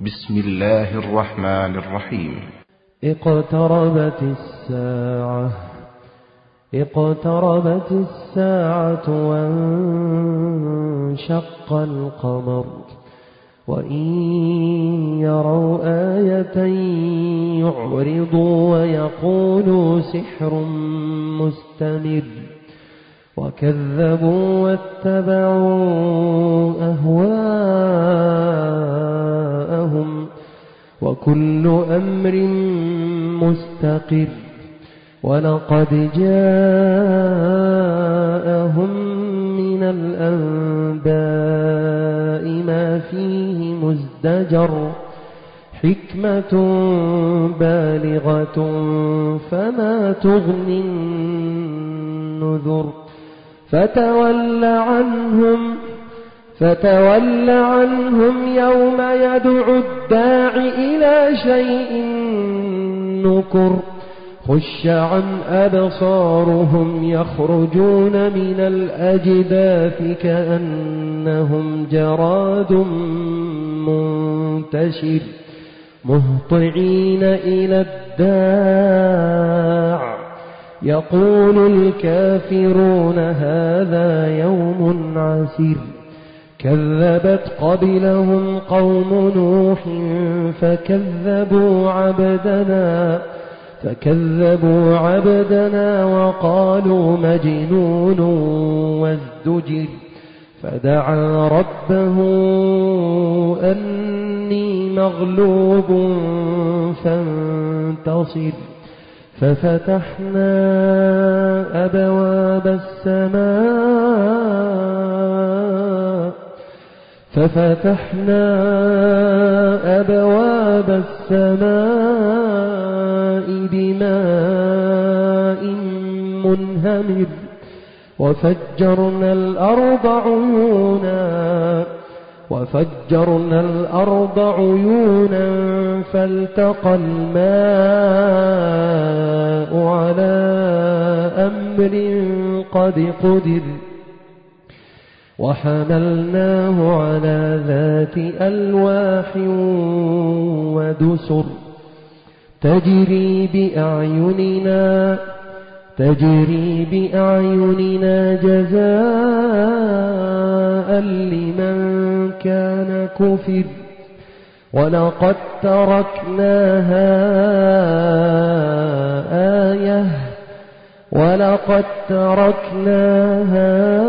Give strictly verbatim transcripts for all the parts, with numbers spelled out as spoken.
بسم الله الرحمن الرحيم. اقتربت الساعة اقتربت الساعة وانشق القمر وإن يروا آية يعرضوا ويقولوا سحر مستمر وكذبوا واتبعوا أهواءهم وكل أمر مستقر ولقد جاءهم من الأنباء ما فيه مزدجر حكمة بالغة فما تغني النذر فتول عنهم فتول عنهم يوم يدعو الداع إلى شيء نكر خش عن أبصارهم يخرجون من الأجداث كأنهم جراد منتشر مهطعين إلى الداع يقول الكافرون هذا يوم عسير كذبت قبلهم قوم نوح فكذبوا عبدنا فكذبوا عبدنا وقالوا مجنون وازدجر فدعا ربه أني مغلوب فانتصر ففتحنا أبواب السماء ففتحنا أبواب السماء بماء منهمر وفجرنا الأرض عيونا وفجرنا الأرض عيونا فالتقى الماء على أمر قد قدر وحملناه على ذات ألواح ودسر تجري بأعيننا تجري بأعيننا جزاء لمن كان كفر ولقد تركناها آية ولقد تركناها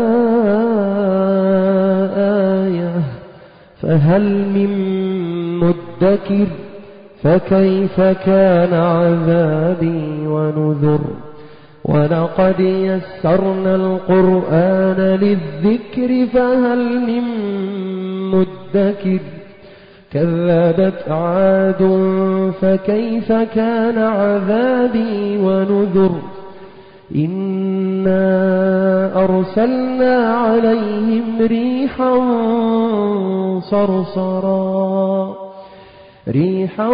آية فهل من مدكر فكيف كان عذابي ونذر ولقد يسرنا القرآن للذكر فهل من مدكر كذبت عاد فكيف كان عذابي ونذر إنا أرسلنا عليهم ريحا صرصرا ريحا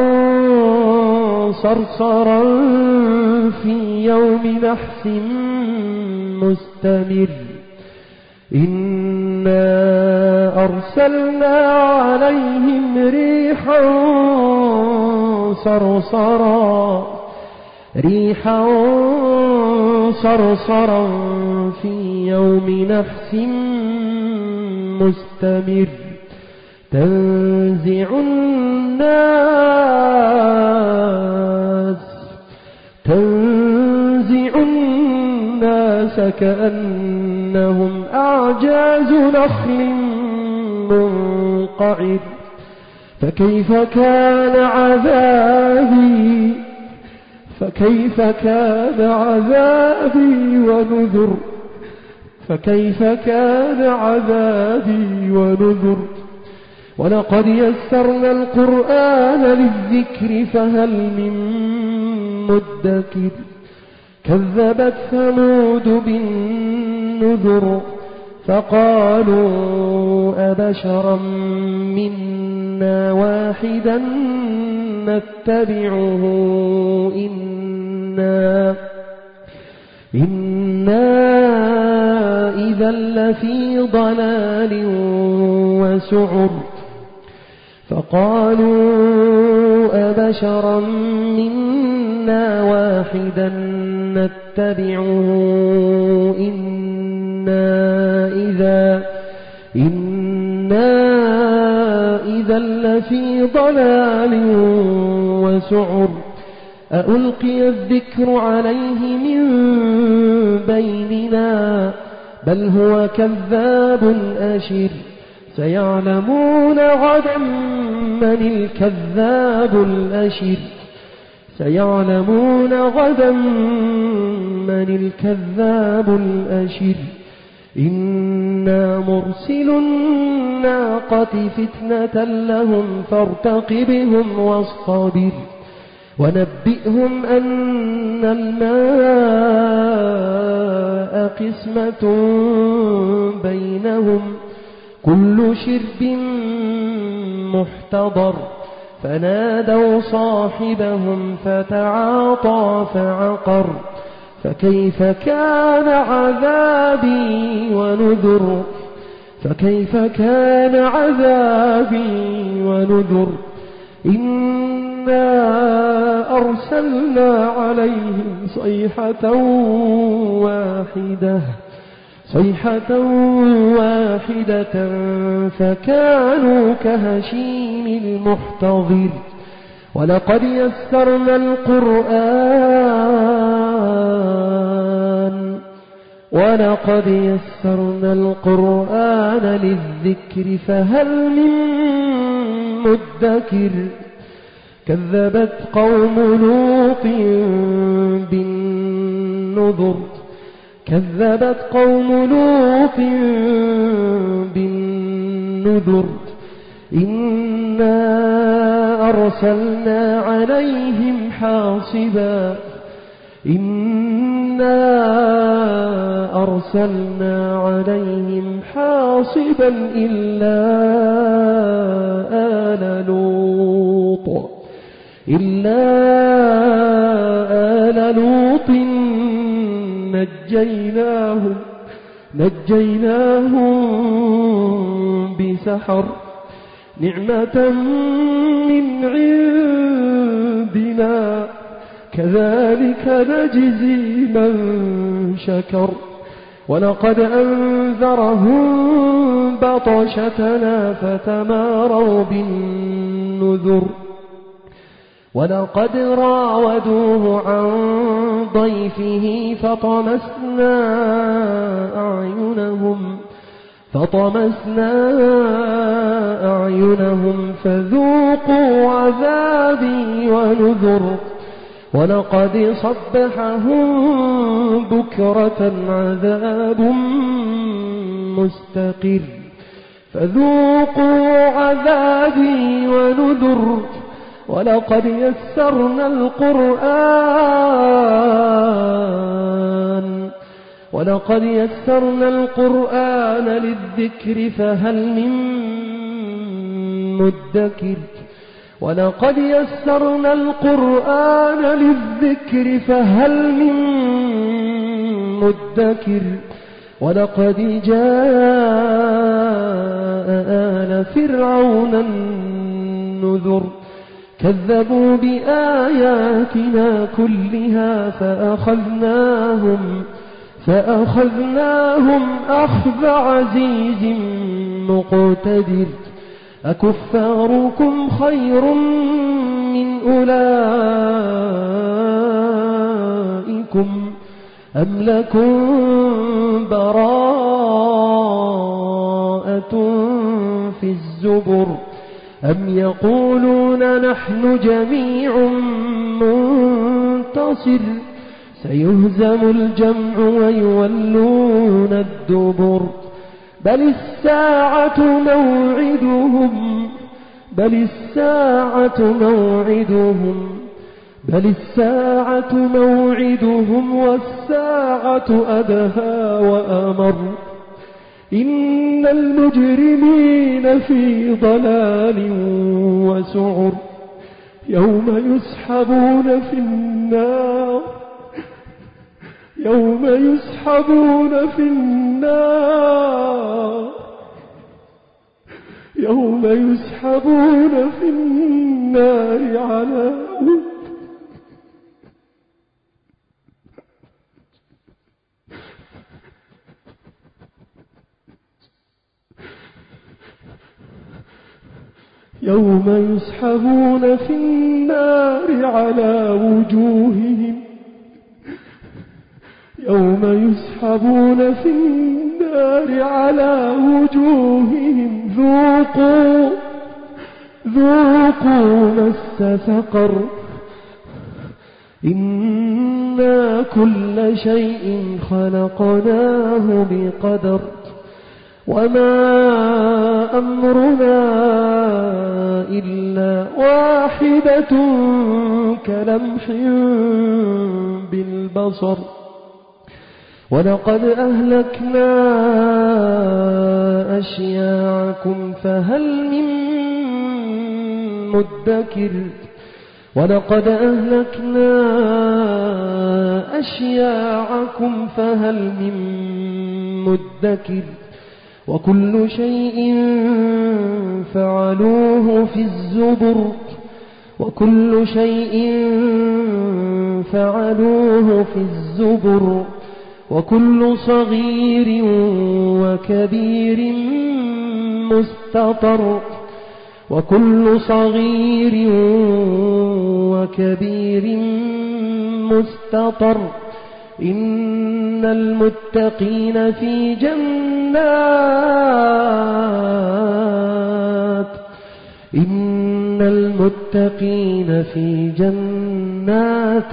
صرصرا في يوم نحس مستمر إنا أرسلنا عليهم ريحا صرصرا ريحا صرصرا في يوم نحس مستمر تنزع الناس تنزع الناس كأنهم أعجاز نخل منقعر فكيف كان عذابي فكيف كان عذابي ونذر فكيف كان عذابي ونذر ولقد يسرنا القرآن للذكر فهل من مدكر كذبت ثمود بالنذر فقالوا أبشرا منا واحدا نتبعه إنا إنا إذا لفي ضلال وسعر فقالوا بشرا منا واحدا نتبعه إنا إذا إنا إذا لفي ضلال وسعر أألقي الذكر عليه من بيننا بل هو كذاب أشر سيعلمون غدا من الكذاب الأشر سيعلمون غدا من الكذاب الأشر إنا مرسل الناقة فتنة لهم فارتقبهم واصطبر ونبئهم أن الماء قسمة بينهم كل شرب محتضر فنادوا صاحبهم فتعاطى فعقر فكيف كان عذابي ونذر فكيف كان عذابي ونذر إنا أرسلنا عليهم صيحة واحدة صيحة واحدة فكانوا كهشيم المحتضر ولقد يسرنا القرآن ولقد يسرنا القرآن للذكر فهل من مدكر كذبت قوم لوط بالنذر كذبت قوم لوط بالنذر إنا أرسلنا عليهم حاصبا إنا أرسلنا عليهم حاصبا إلا آل لوط إلا آل لوط نجيناهم نجيناهم بسحر نعمة من عندنا كذلك نجزي من شكر ولقد أنذرهم بطشتنا فتماروا بالنذر ولقد راودوه عن ضيفه فطمسنا أعينهم فطمسنا أعينهم فذوقوا عذابي ونذر ولقد صبحهم بكرة عذاب مستقر فذوقوا عذابي ونذر ولقد يسرنا القرآن ولقد يسرنا القرآن للذكر فهل من مدكر ولقد يسرنا القرآن للذكر فهل من مدكر ولقد جاء آل فرعون النذر كذبوا بآياتنا كلها فأخذناهم فأخذناهم أخذ عزيز مقتدر أكفاركم خير من أولئكم أم لكم براءة في الزبر أم يقولون نحن جميع منتصر سيهزم الجمع ويولون الدبر بل الساعة موعدهم بل الساعة موعدهم بل الساعة موعدهم والساعة أدهى وأمر إن المجرمين في ضلال وسعر يوم يسحبون في النار يوم يسحبون في النار يوم يسحبون في النار النار على يوم يسحبون في النار على وجوههم يوم يسحبون في النار على وجوههم ذوقوا ذوقوا مس سقر إنا كل شيء خلقناه بقدر وما أمرنا إلا واحدة كلمح بالبصر ولقد أهلكنا أشياعكم فهل من مدكر ولقد أهلكنا أشياعكم فهل من مدكر وكل شيء فعلوه في الزبر وكل شيء فعلوه في الزبر وكل صغير وكبير مستطر وكل صغير وكبير مستطر إن المتقين في جنات إن المتقين في جنات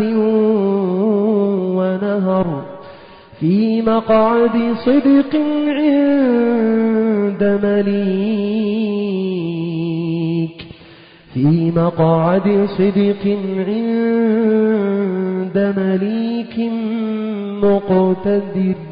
ونهر في مقعد صدق عند مليك في مقعد صدق عند مليك مقتدر.